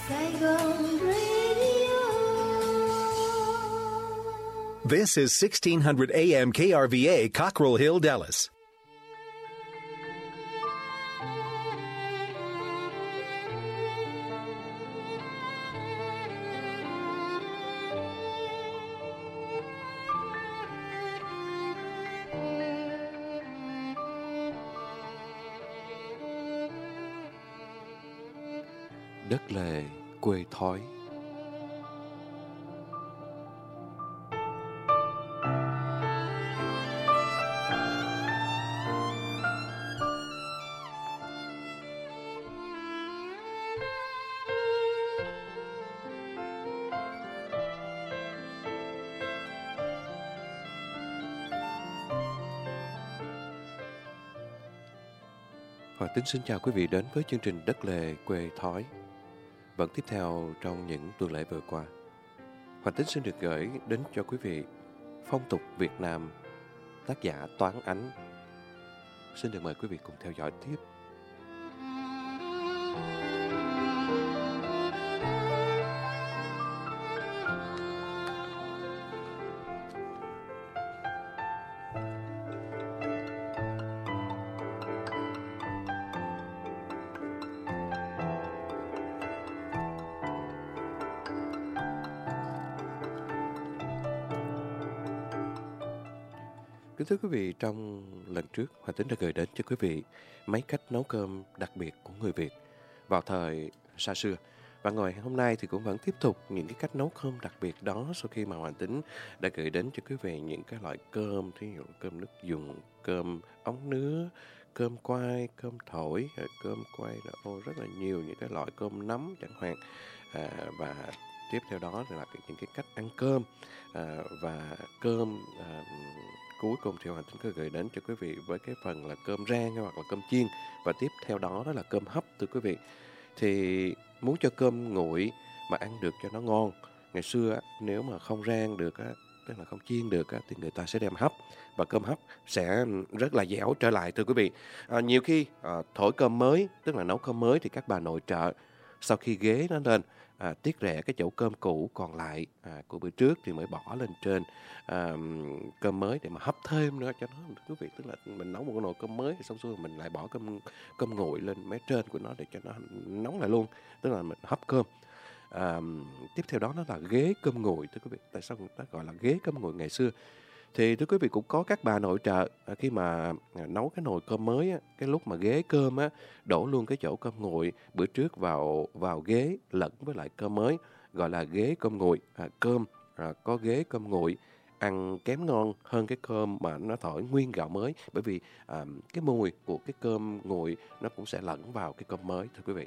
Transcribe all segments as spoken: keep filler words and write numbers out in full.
Saigon Radio. This is sixteen hundred A M K R V A, Cockrell Hill, Dallas. Đất lề quê thói. Và Tính xin chào quý vị đến với chương trình Đất lề quê thói. Vẫn tiếp theo trong những tuần lễ vừa qua, Hoàng Tính xin được gửi đến cho quý vị Phong tục Việt Nam, tác giả Toán Ánh. Xin được mời quý vị cùng theo dõi tiếp. Kính thưa quý vị, trong lần trước, Hoàng Tính đã gửi đến cho quý vị mấy cách nấu cơm đặc biệt của người Việt vào thời xa xưa. Và ngày hôm nay thì cũng vẫn tiếp tục những cái cách nấu cơm đặc biệt đó sau khi mà Hoàng Tính đã gửi đến cho quý vị những cái loại cơm, thí dụ cơm nước dùng, cơm ống nứa, cơm quay, cơm thổi, cơm quay là ô, rất là nhiều những cái loại cơm nấm chẳng hạn. À, và tiếp theo đó là những cái cách ăn cơm à, và cơm à, cuối cùng thì Hoàng Tính có gửi đến cho quý vị với cái phần là cơm rang hoặc là cơm chiên, và tiếp theo đó đó là cơm hấp thưa quý vị. Thì muốn cho cơm nguội mà ăn được cho nó ngon, ngày xưa nếu mà không rang được á, tức là không chiên được á, thì người ta sẽ đem hấp, và cơm hấp sẽ rất là dẻo trở lại thưa quý vị. À, nhiều khi à, thổi cơm mới, tức là nấu cơm mới, thì các bà nội trợ sau khi ghế nó lên, à, tiết rẻ cái chậu cơm cũ còn lại à, của bữa trước thì mới bỏ lên trên à, cơm mới để mà hấp thêm nữa cho nó, quý vị. Tức là mình nấu một cái nồi cơm mới thì xong xuôi mình lại bỏ cơm cơm nguội lên mé trên của nó để cho nó nóng lại luôn, tức là mình hấp cơm. À, tiếp theo đó nó là ghế cơm nguội thưa quý vị. Tại sao người ta gọi là ghế cơm nguội ngày xưa? Thì thưa quý vị, cũng có các bà nội trợ à, khi mà à, nấu cái nồi cơm mới á, cái lúc mà ghế cơm á, đổ luôn cái chỗ cơm nguội bữa trước vào vào ghế lẫn với lại cơm mới, gọi là ghế cơm nguội. À, cơm à, có ghế cơm nguội ăn kém ngon hơn cái cơm mà nó thổi nguyên gạo mới, bởi vì à, cái mùi của cái cơm nguội nó cũng sẽ lẫn vào cái cơm mới thưa quý vị.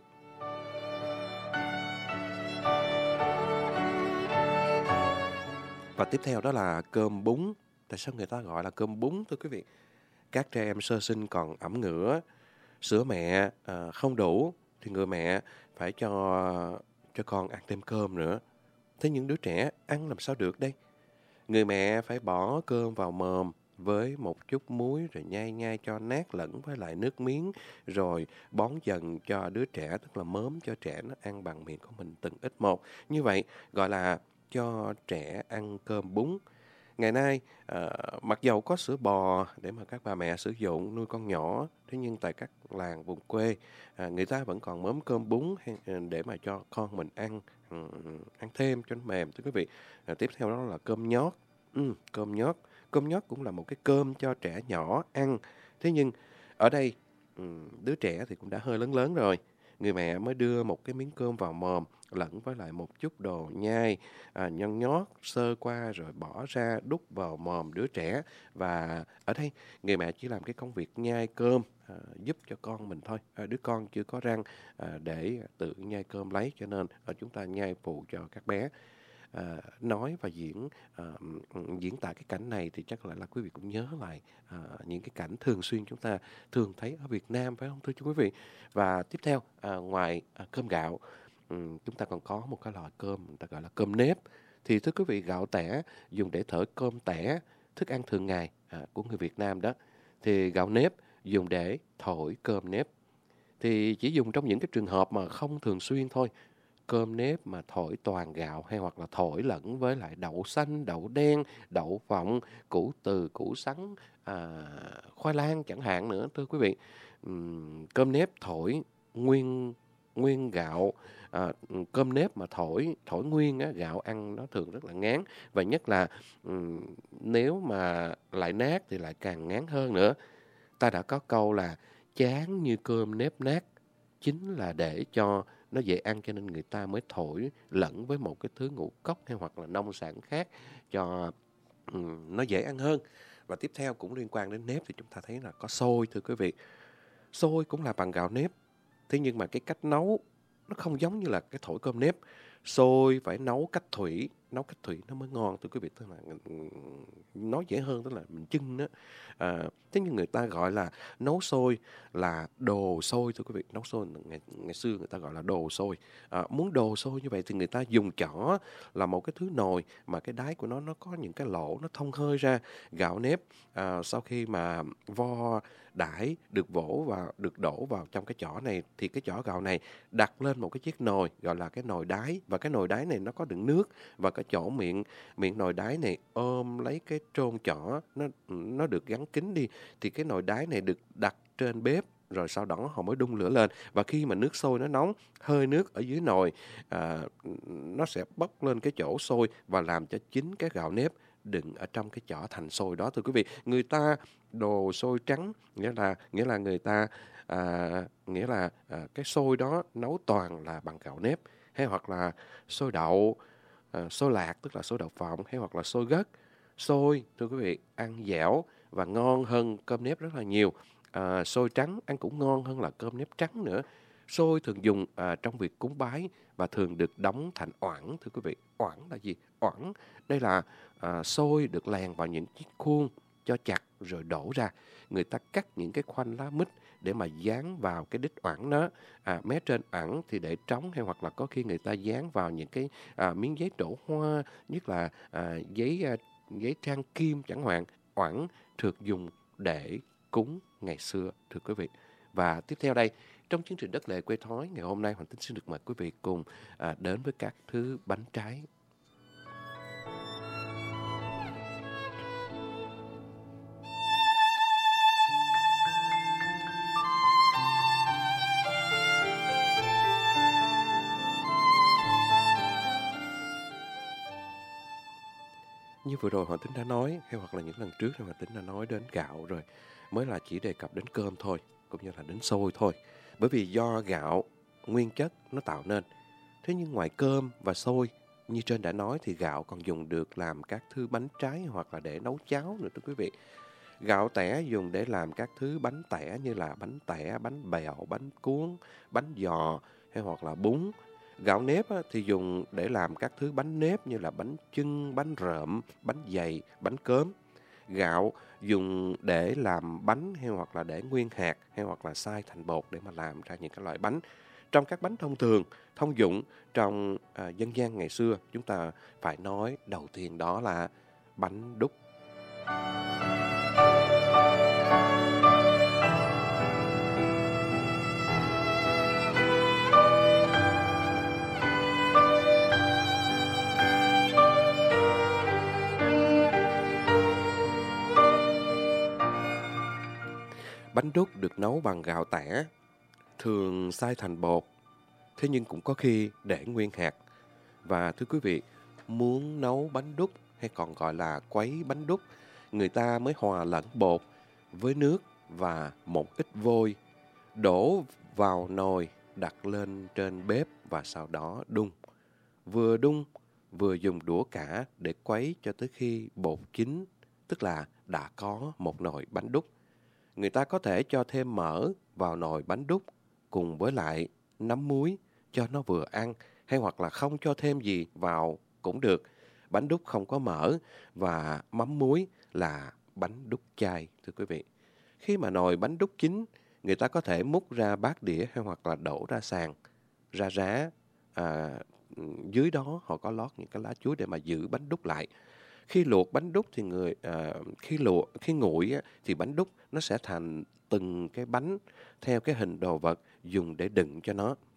Và tiếp theo đó là cơm bún. Tại sao người ta gọi là cơm bún thưa quý vị? Các trẻ em sơ sinh còn ẩm ngửa, sữa mẹ à, không đủ thì người mẹ phải cho cho con ăn thêm cơm nữa. Thế những đứa trẻ ăn làm sao được đây? Người mẹ phải bỏ cơm vào mồm với một chút muối, rồi nhai nhai cho nát lẫn với lại nước miếng, rồi bón dần cho đứa trẻ, tức là mớm cho trẻ nó ăn bằng miệng của mình từng ít một. Như vậy gọi là cho trẻ ăn cơm bún. Ngày nay, à, mặc dầu có sữa bò để mà các bà mẹ sử dụng nuôi con nhỏ, thế nhưng tại các làng vùng quê, à, người ta vẫn còn mớm cơm bún để mà cho con mình ăn, um, ăn thêm cho nó mềm thưa quý vị. À, tiếp theo đó là cơm nhót. Ừ, cơm nhót. Cơm nhót cũng là một cái cơm cho trẻ nhỏ ăn. Thế nhưng ở đây, um, đứa trẻ thì cũng đã hơi lớn lớn rồi. Người mẹ mới đưa một cái miếng cơm vào mồm lẫn với lại một chút đồ nhai, à, nhăn nhót sơ qua rồi bỏ ra đút vào mồm đứa trẻ. Và ở đây người mẹ chỉ làm cái công việc nhai cơm à, giúp cho con mình thôi. À, đứa con chưa có răng à, để tự nhai cơm lấy, cho nên à, chúng ta nhai phụ cho các bé. À, nói và diễn à, diễn tả cái cảnh này thì chắc là, là quý vị cũng nhớ lại à, những cái cảnh thường xuyên chúng ta thường thấy ở Việt Nam, phải không thưa quý vị? Và tiếp theo à, ngoài à, cơm gạo, um, chúng ta còn có một cái loại cơm người ta gọi là cơm nếp. Thì thưa quý vị, gạo tẻ dùng để thổi cơm tẻ, thức ăn thường ngày à, của người Việt Nam đó. Thì gạo nếp dùng để thổi cơm nếp thì chỉ dùng trong những cái trường hợp mà không thường xuyên thôi. cơm nếp mà thổi toàn gạo hay hoặc là thổi lẫn với lại đậu xanh, đậu đen, đậu phộng, củ từ, củ sắn, à, khoai lang chẳng hạn nữa thưa quý vị. Ừm, cơm nếp thổi nguyên nguyên gạo, à, cơm nếp mà thổi thổi nguyên á, gạo ăn nó thường rất là ngán, và nhất là ừm, nếu mà lại nát thì lại càng ngán hơn nữa. Ta đã có câu là chán như cơm nếp nát, chính là để cho nó dễ ăn cho nên người ta mới thổi lẫn với một cái thứ ngũ cốc hay hoặc là nông sản khác cho ừm, nó dễ ăn hơn. Và tiếp theo cũng liên quan đến nếp thì chúng ta thấy là có xôi thưa quý vị. Xôi cũng là bằng gạo nếp, thế nhưng mà cái cách nấu nó không giống như là cái thổi cơm nếp. Xôi phải nấu cách thủy, nấu cách thủy nó mới ngon thưa quý vị. Tức là ừm, nói dễ hơn tức là mình chưng đó. À, thế nhưng người ta gọi là nấu xôi là đồ xôi thưa quý vị. Nấu xôi ngày, ngày xưa người ta gọi là đồ xôi. À, muốn đồ xôi như vậy thì người ta dùng chõ, là một cái thứ nồi mà cái đáy của nó nó có những cái lỗ nó thông hơi ra. Gạo nếp à, sau khi mà vo đãi được vỗ và được đổ vào trong cái chõ này thì cái chõ gạo này đặt lên một cái chiếc nồi gọi là cái nồi đáy, và cái nồi đáy này nó có đựng nước, và cái chỗ miệng miệng nồi đáy này ôm lấy cái trôn chõ, nó nó được gắn kín đi, thì cái nồi đáy này được đặt trên bếp, rồi sau đó họ mới đun lửa lên, và khi mà nước sôi nó nóng, hơi nước ở dưới nồi à, nó sẽ bốc lên cái chỗ sôi và làm cho chính cái gạo nếp đựng ở trong cái chõ thành xôi đó thưa quý vị. Người ta đồ xôi trắng nghĩa là nghĩa là người ta à, nghĩa là à, cái xôi đó nấu toàn là bằng gạo nếp, hay hoặc là xôi đậu, à, xôi lạc tức là xôi đậu phộng, hay hoặc là xôi gấc. Xôi thưa quý vị ăn dẻo và ngon hơn cơm nếp rất là nhiều. À, xôi trắng ăn cũng ngon hơn là cơm nếp trắng nữa. Xôi thường dùng à, trong việc cúng bái và thường được đóng thành oẵng thưa quý vị. Oẵng là gì? Oẵng đây là à, xôi được lèn vào những chiếc khuôn cho chặt rồi đổ ra. Người ta cắt những cái khoanh lá mít để mà dán vào cái đít oẵng đó. À, mé trên oẵng thì để trống, hay hoặc là có khi người ta dán vào những cái à, miếng giấy trổ hoa, nhất là à, giấy à, giấy trang kim chẳng hạn. Oẵng thường dùng để cúng ngày xưa thưa quý vị. Và tiếp theo đây, trong chương trình Đất Lệ Quê Thói ngày hôm nay, Hoàng Tính xin được mời quý vị cùng à, đến với các thứ bánh trái. Như vừa rồi Hoàng Tính đã nói, hay hoặc là những lần trước thì Hoàng Tính đã nói đến gạo rồi, mới là chỉ đề cập đến cơm thôi, cũng như là đến xôi thôi. Bởi vì do gạo, nguyên chất nó tạo nên. Thế nhưng ngoài cơm và xôi, như trên đã nói thì gạo còn dùng được làm các thứ bánh trái hoặc là để nấu cháo nữa thưa quý vị. Gạo tẻ dùng để làm các thứ bánh tẻ như là bánh tẻ, bánh bèo, bánh cuốn, bánh giò hay hoặc là bún. Gạo nếp á, thì dùng để làm các thứ bánh nếp như là bánh chưng, bánh rợm, bánh dày, bánh cớm. Gạo dùng để làm bánh hay hoặc là để nguyên hạt hay hoặc là xay thành bột để mà làm ra những cái loại bánh. Trong các bánh thông thường, thông dụng trong à, dân gian ngày xưa, chúng ta phải nói đầu tiên đó là bánh đúc. Bánh đúc được nấu bằng gạo tẻ, thường xay thành bột, thế nhưng cũng có khi để nguyên hạt. Và thưa quý vị, muốn nấu bánh đúc hay còn gọi là quấy bánh đúc, người ta mới hòa lẫn bột với nước và một ít vôi, đổ vào nồi đặt lên trên bếp và sau đó đun. Vừa đun, vừa dùng đũa cả để quấy cho tới khi bột chín, tức là đã có một nồi bánh đúc. Người ta có thể cho thêm mỡ vào nồi bánh đúc cùng với lại nấm muối cho nó vừa ăn, hay hoặc là không cho thêm gì vào cũng được. Bánh đúc không có mỡ và mắm muối là bánh đúc chay thưa quý vị. Khi mà nồi bánh đúc chín, người ta có thể múc ra bát đĩa hay hoặc là đổ ra sàn, ra rá. À, dưới đó họ có lót những cái lá chuối để mà giữ bánh đúc lại. Khi luộc bánh đúc thì người à, khi luộc khi nguội á, thì bánh đúc nó sẽ thành từng cái bánh theo cái hình đồ vật dùng để đựng cho nó.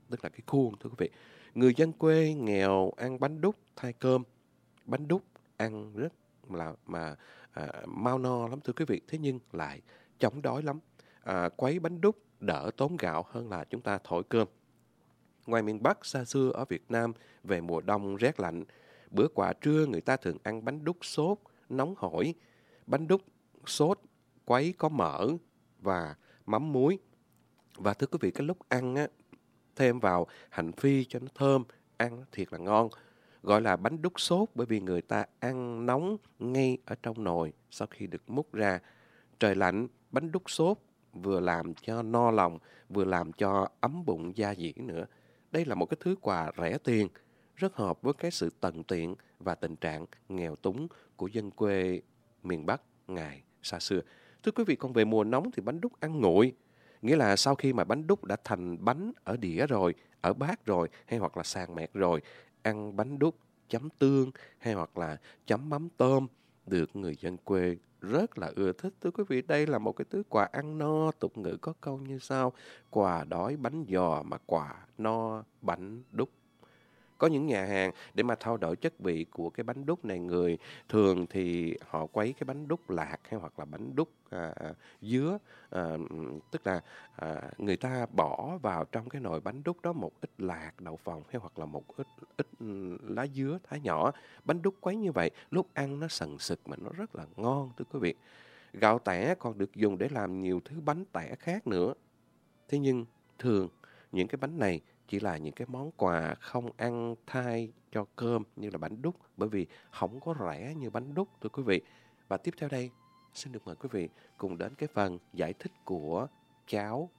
tức là cái khuôn thưa quý vị. Người dân quê nghèo ăn bánh đúc thay cơm. Bánh đúc ăn rất là mà à, mau no lắm thưa quý vị, thế nhưng lại chống đói lắm. À, quấy bánh đúc đỡ tốn gạo hơn là chúng ta thổi cơm. Ngoài miền Bắc xa xưa ở Việt Nam, về mùa đông rét lạnh, bữa quà trưa người ta thường ăn bánh đúc sốt, nóng hổi. Bánh đúc sốt, quấy có mỡ và mắm muối. Và thưa quý vị, cái lúc ăn á, thêm vào hành phi cho nó thơm, ăn thiệt là ngon. Gọi là bánh đúc sốt bởi vì người ta ăn nóng ngay ở trong nồi sau khi được múc ra. Trời lạnh, bánh đúc sốt vừa làm cho no lòng, vừa làm cho ấm bụng gia dĩ nữa. Đây là một cái thứ quà rẻ tiền, rất hợp với cái sự tận tiện và tình trạng nghèo túng của dân quê miền Bắc ngày xa xưa. Thưa quý vị, còn về mùa nóng thì bánh đúc ăn nguội. Nghĩa là sau khi mà bánh đúc đã thành bánh ở đĩa rồi, ở bát rồi, hay hoặc là sàng mẹt rồi, ăn bánh đúc chấm tương hay hoặc là chấm mắm tôm được người dân quê rất là ưa thích. Thưa quý vị, đây là một cái thứ quà ăn no, tục ngữ có câu như sau: quà đói bánh giò mà quà no bánh đúc. Có những nhà hàng để mà thao đổi chất vị của cái bánh đúc này, người thường thì họ quấy cái bánh đúc lạc hay hoặc là bánh đúc à, dứa, à, tức là à, người ta bỏ vào trong cái nồi bánh đúc đó một ít lạc, đậu phộng hay hoặc là một ít ít lá dứa thái nhỏ. Bánh đúc quấy như vậy, lúc ăn nó sần sực mà nó rất là ngon thưa quý vị. Gạo tẻ còn được dùng để làm nhiều thứ bánh tẻ khác nữa. Thế nhưng thường những cái bánh này chỉ là những cái món quà không ăn thay cho cơm như là bánh đúc, bởi vì không có rẻ như bánh đúc thưa quý vị. Và tiếp theo đây, xin được mời quý vị cùng đến cái phần giải thích của cháo.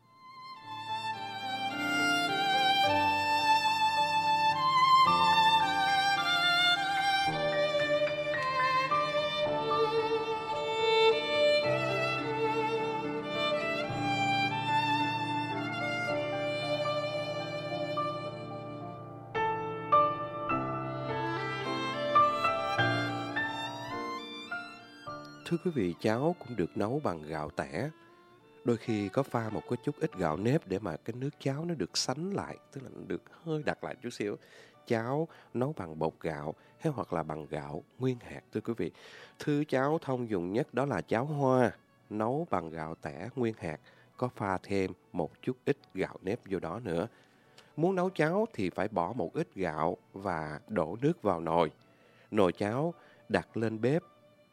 Thưa quý vị, cháo cũng được nấu bằng gạo tẻ. Đôi khi có pha một cái chút ít gạo nếp để mà cái nước cháo nó được sánh lại, tức là nó được hơi đặc lại chút xíu. Cháo nấu bằng bột gạo hay hoặc là bằng gạo nguyên hạt thưa quý vị. Thứ cháo thông dụng nhất đó là cháo hoa, nấu bằng gạo tẻ nguyên hạt, có pha thêm một chút ít gạo nếp vô đó nữa. Muốn nấu cháo thì phải bỏ một ít gạo và đổ nước vào nồi. Nồi cháo đặt lên bếp,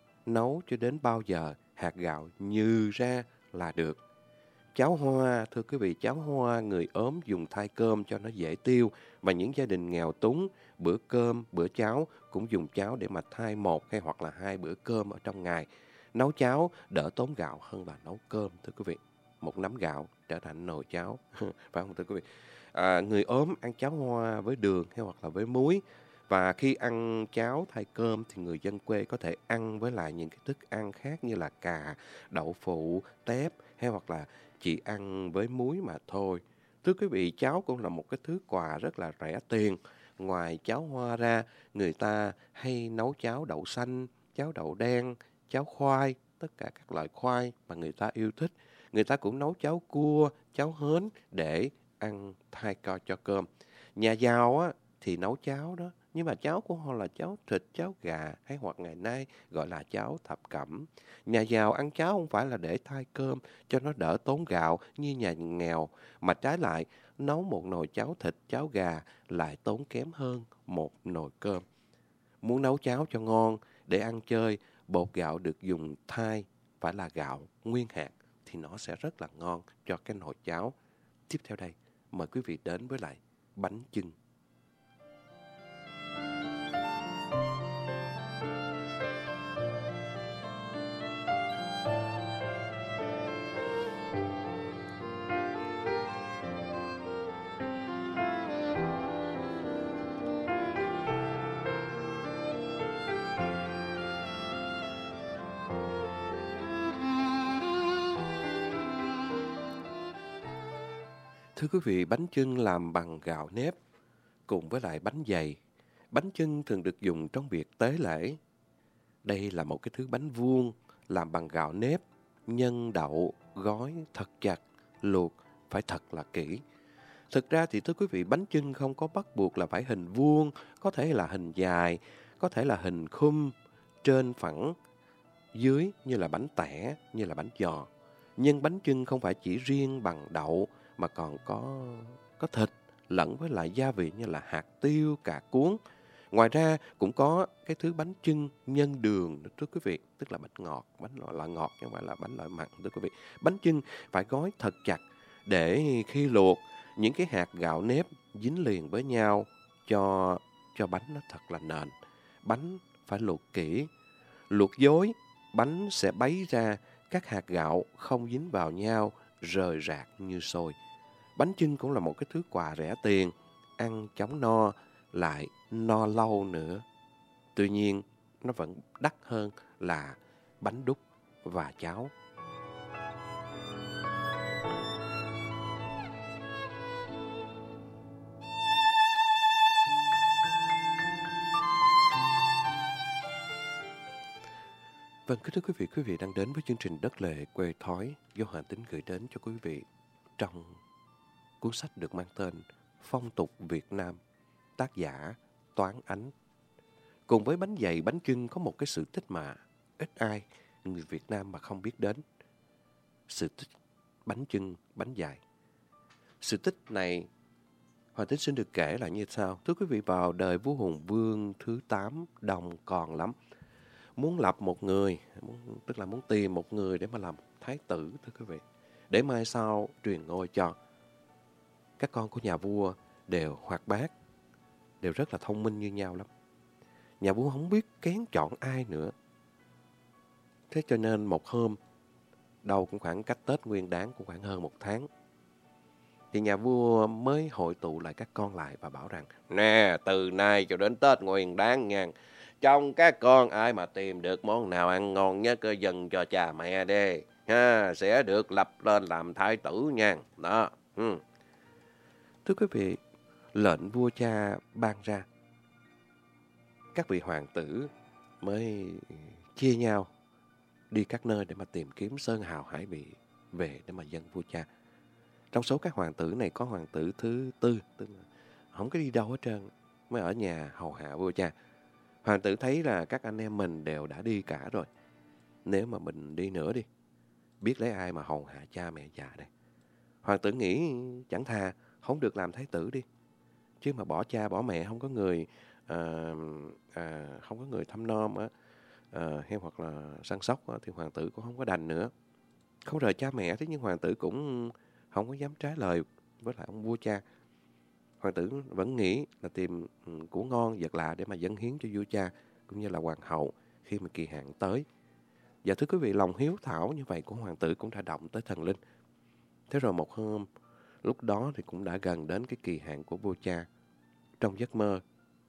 nấu cho đến bao giờ hạt gạo nhừ ra là được. Cháo hoa, thưa quý vị, cháo hoa người ốm dùng thay cơm cho nó dễ tiêu, và những gia đình nghèo túng, bữa cơm, bữa cháo cũng dùng cháo để mà thay một hay hoặc là hai bữa cơm ở trong ngày. Nấu cháo đỡ tốn gạo hơn là nấu cơm, thưa quý vị. Một nắm gạo trở thành nồi cháo, phải không thưa quý vị? À, người ốm ăn cháo hoa với đường hay hoặc là với muối. Và khi ăn cháo thay cơm thì người dân quê có thể ăn với lại những cái thức ăn khác như là cà, đậu phụ, tép hay hoặc là chỉ ăn với muối mà thôi. Thưa quý vị, cháo cũng là một cái thứ quà rất là rẻ tiền. Ngoài cháo hoa ra, người ta hay nấu cháo đậu xanh, cháo đậu đen, cháo khoai, tất cả các loại khoai mà người ta yêu thích. Người ta cũng nấu cháo cua, cháo hến để ăn thay co cho cơm. Nhà giàu á thì nấu cháo đó, nhưng mà cháo của họ là cháo thịt, cháo gà hay hoặc ngày nay gọi là cháo thập cẩm. Nhà giàu ăn cháo không phải là để thay cơm cho nó đỡ tốn gạo như nhà nghèo, mà trái lại nấu một nồi cháo thịt, cháo gà lại tốn kém hơn một nồi cơm. Muốn nấu cháo cho ngon để ăn chơi, bột gạo được dùng thay phải là gạo nguyên hạt thì nó sẽ rất là ngon cho cái nồi cháo. Tiếp theo đây, mời quý vị đến với lại bánh chưng. Thưa quý vị, bánh chưng làm bằng gạo nếp cùng với lại bánh dày. Bánh chưng thường được dùng trong việc tế lễ. Đây là một cái thứ bánh vuông làm bằng gạo nếp, nhân đậu, gói thật chặt, luộc phải thật là kỹ. Thực ra thì thưa quý vị, bánh chưng không có bắt buộc là phải hình vuông, có thể là hình dài, có thể là hình khum, trên phẳng, dưới như là bánh tẻ, như là bánh giò. Nhưng bánh chưng không phải chỉ riêng bằng đậu mà còn có có thịt lẫn với lại gia vị như là hạt tiêu, cà cuống. Ngoài ra cũng có cái thứ bánh chưng nhân đường nữa, thưa quý vị, tức là bánh ngọt, bánh loại là ngọt chứ không phải là bánh loại mặn, thưa quý vị. Bánh chưng phải gói thật chặt để khi luộc những cái hạt gạo nếp dính liền với nhau cho cho bánh nó thật là nền. Bánh phải luộc kỹ, luộc dối, bánh sẽ bấy ra các hạt gạo không dính vào nhau, rời rạc như xôi. Bánh chưng cũng là một cái thứ quà rẻ tiền, ăn chóng no, lại no lâu nữa. Tuy nhiên, nó vẫn đắt hơn là bánh đúc và cháo. Vâng, kính thưa quý vị, quý vị đang đến với chương trình Đất Lệ Quê Thói do Hà Tín gửi đến cho quý vị trong cuốn sách được mang tên Phong tục Việt Nam, tác giả Toán Ánh. Cùng với bánh dày, bánh chưng có một cái sự tích mà ít ai người Việt Nam mà không biết đến. Sự tích bánh chưng, bánh dày. Sự tích này Hoàng Tín xin được kể là như sau. Thưa quý vị, vào đời vua Hùng Vương thứ tám Đồng còn lắm, muốn lập một người, muốn, tức là muốn tìm một người để mà làm thái tử, thưa quý vị, để mai sau truyền ngôi cho. Các con của nhà vua đều hoạt bát, đều rất là thông minh như nhau lắm. Nhà vua không biết kén chọn ai nữa. Thế cho nên một hôm, đâu cũng khoảng cách Tết Nguyên Đán cũng khoảng hơn một tháng, thì nhà vua mới hội tụ lại các con lại và bảo rằng: nè, từ nay cho đến Tết Nguyên Đán nha, trong các con ai mà tìm được món nào ăn ngon nhất cơ dần cho cha mẹ đi, ha, sẽ được lập lên làm thái tử nha. Đó. Ừ. Thưa quý vị, lệnh vua cha ban ra, các vị hoàng tử mới chia nhau đi các nơi để mà tìm kiếm sơn hào hải vị về để mà dâng vua cha. Trong số các hoàng tử này có hoàng tử thứ tư, tức là không có đi đâu hết trơn, mới ở nhà hầu hạ vua cha. Hoàng tử thấy là các anh em mình đều đã đi cả rồi, nếu mà mình đi nữa đi, biết lấy ai mà hầu hạ cha mẹ già đây. Hoàng tử nghĩ chẳng thà không được làm thái tử đi, chứ mà bỏ cha bỏ mẹ, không có người à, à, không có người thăm nom á, à, hay hoặc là săn sóc á, thì hoàng tử cũng không có đành nữa. Không rời cha mẹ, thế nhưng hoàng tử cũng không có dám trái lời với lại ông vua cha. Hoàng tử vẫn nghĩ là tìm của ngon vật lạ để mà dâng hiến cho vua cha cũng như là hoàng hậu khi mà kỳ hạn tới. Và thưa quý vị, lòng hiếu thảo như vậy của hoàng tử cũng đã động tới thần linh. Thế rồi một hôm, lúc đó thì cũng đã gần đến cái kỳ hạn của vua cha. Trong giấc mơ,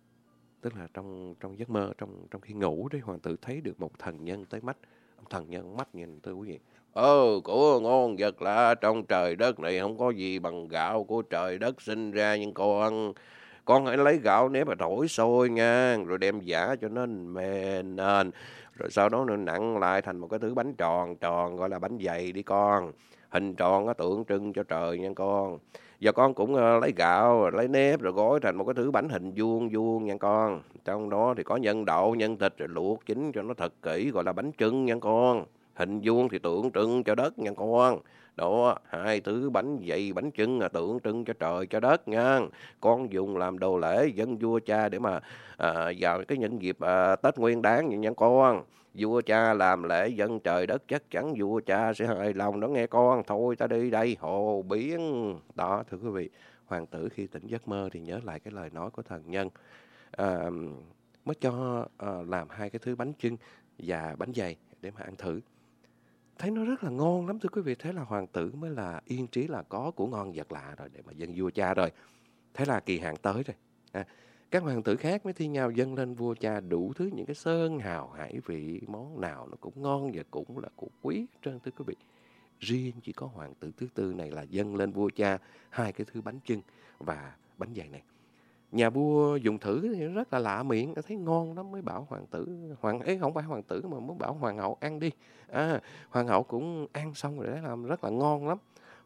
tức là trong trong giấc mơ, trong trong khi ngủ đấy, hoàng tử thấy được một thần nhân tới mắt. Ông thần nhân mắt nhìn thưa quý vị: Ờ, của ngon vật lạ trong trời đất này không có gì bằng gạo của trời đất sinh ra, nhưng con con hãy lấy gạo nếp mà thổi sôi nha, rồi đem giã cho nó mềm nền, rồi sau đó nó nặn lại thành một cái thứ bánh tròn tròn gọi là bánh dày đi con. Hình tròn nó tượng trưng cho trời nha con. Giờ con cũng uh, lấy gạo, lấy nếp rồi gói thành một cái thứ bánh hình vuông vuông nha con. Trong đó thì có nhân đậu, nhân thịt rồi luộc chín cho nó thật kỹ, gọi là bánh chưng nha con. Hình vuông thì tượng trưng cho đất nha con. Đó, hai thứ bánh dày, bánh chưng là tượng trưng cho trời, cho đất nha. Con dùng làm đồ lễ dân vua cha để mà à, vào cái những dịp à, Tết Nguyên Đán vậy nha con. Vua cha làm lễ dân trời đất, chắc chắn vua cha sẽ hài lòng đó nghe con. Thôi ta đi đây, hồ biến. Đó, thưa quý vị, hoàng tử khi tỉnh giấc mơ thì nhớ lại cái lời nói của thần nhân. À, mới cho à, làm hai cái thứ bánh chưng và bánh dày để mà ăn thử. Thấy nó rất là ngon lắm thưa quý vị. Thế là hoàng tử mới là yên trí là có của ngon vật lạ rồi để mà dâng vua cha rồi. Thế là kỳ hạn tới rồi. À, các hoàng tử khác mới thi nhau dâng lên vua cha đủ thứ những cái sơn hào hải vị, món nào nó cũng ngon và cũng là của quý trơn thưa quý vị. Riêng chỉ có hoàng tử thứ tư này là dâng lên vua cha hai cái thứ bánh chưng và bánh dày này. Nhà vua dùng thử thì rất là lạ miệng, thấy ngon lắm mới bảo hoàng tử, hoàng ấy không phải hoàng tử mà muốn bảo hoàng hậu ăn đi. À, hoàng hậu cũng ăn xong rồi, đấy làm rất là ngon lắm.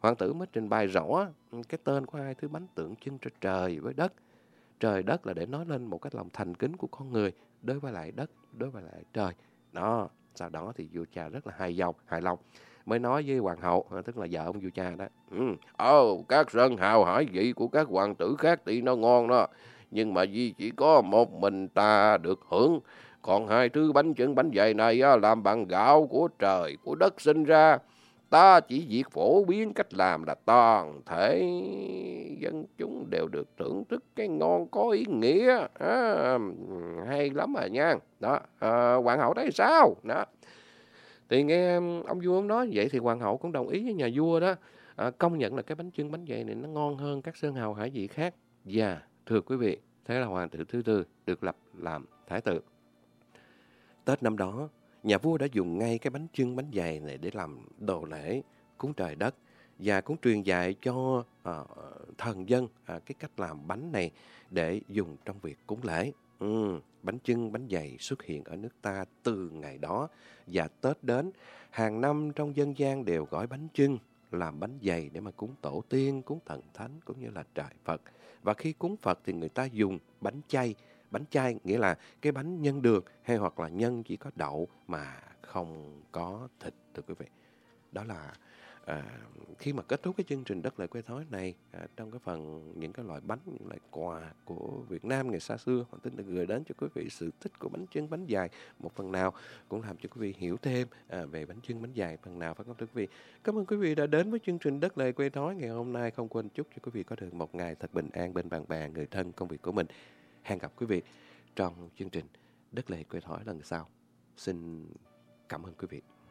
hoàng tử mới trình bày rõ cái tên của hai thứ bánh tượng trưng cho trời với đất. Trời đất là để nói lên một cái lòng thành kính của con người đối với lại đất, đối với lại trời. Đó, sau đó thì vua cha rất là hài lòng, hài lòng. Mới nói với hoàng hậu, tức là vợ ông vua cha đó. Ồ, ừ, các sơn hào hải vị của các hoàng tử khác thì nó ngon đó. Nhưng mà vì chỉ có một mình ta được hưởng. Còn hai thứ bánh chưng bánh dày này á, làm bằng gạo của trời, của đất sinh ra. Ta chỉ việc phổ biến cách làm là toàn thể dân chúng đều được thưởng thức cái ngon có ý nghĩa. À, hay lắm à nha. Đó, à, hoàng hậu thấy sao? Đó. Thì nghe ông vua ông nói vậy thì hoàng hậu cũng đồng ý với nhà vua đó. À, công nhận là cái bánh chưng bánh dày này nó ngon hơn các sơn hào hải vị khác. Và yeah, thưa quý vị, thế là hoàng tử thứ tư được lập làm thái tử. Tết năm đó, nhà vua đã dùng ngay cái bánh chưng bánh dày này để làm đồ lễ cúng trời đất và cũng truyền dạy cho uh, thần dân uh, cái cách làm bánh này để dùng trong việc cúng lễ. Ừ, bánh chưng bánh dày xuất hiện ở nước ta từ ngày đó và Tết đến, hàng năm trong dân gian đều gói bánh chưng làm bánh dày để mà cúng tổ tiên, cúng thần thánh cũng như là trời Phật. Và khi cúng Phật thì người ta dùng bánh chay. Bánh chay nghĩa là cái bánh nhân đường hay hoặc là nhân chỉ có đậu mà không có thịt, thưa quý vị. Đó là à, khi mà kết thúc cái chương trình Đất Lệ Quê Thói này, à, trong cái phần những cái loại bánh, những loại quà của Việt Nam ngày xa xưa, Hoàng Tín được gửi đến cho quý vị sự tích của bánh chưng bánh dày. Một phần nào cũng làm cho quý vị hiểu thêm à, về bánh chưng bánh dày. Phần nào phải không thưa quý vị? Cảm ơn quý vị đã đến với chương trình Đất Lệ Quê Thói ngày hôm nay. Không quên chúc cho quý vị có được một ngày thật bình an bên bạn bè, người thân, công việc của mình. Hẹn gặp quý vị trong chương trình Đất Lệ Quê Thói lần sau. Xin cảm ơn quý vị.